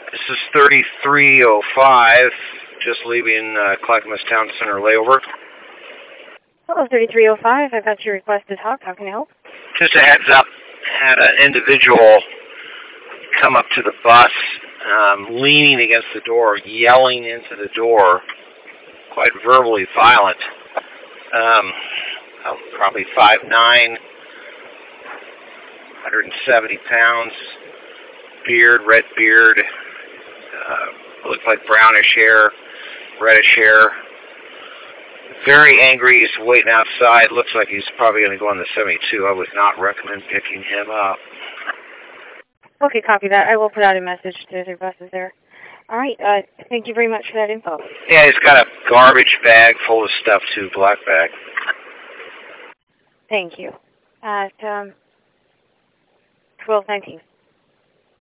This is 3305, just leaving Clackamas Town Center layover. Hello, 3305. I've got your request to talk. How can I help? Just a heads up, had an individual come up to the bus, leaning against the door, yelling into the door, quite verbally violent. Probably 5'9", 170 pounds, beard, red beard, looked like brownish hair, reddish hair. Very angry. He's waiting outside. Looks like he's probably going to go on the 72. I would not recommend picking him up. Okay, copy that. I will put out a message to the buses there. All right. Thank you very much for that info. Yeah, he's got a garbage bag full of stuff, too, black bag. Thank you. At 12:19.